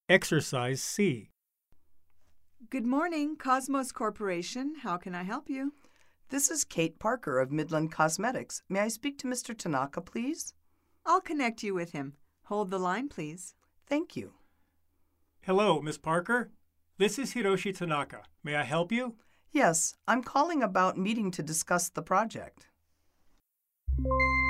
Exercise C. Good morning, Cosmos Corporation. How can I help you? This is Kate Parker of Midland Cosmetics. May I speak to Mr. Tanaka, please? I'll connect you with him. Hold the line, please. Thank you. Hello, Miss Parker. This is Hiroshi Tanaka. May I help you? Yes, I'm calling about meeting to discuss the project.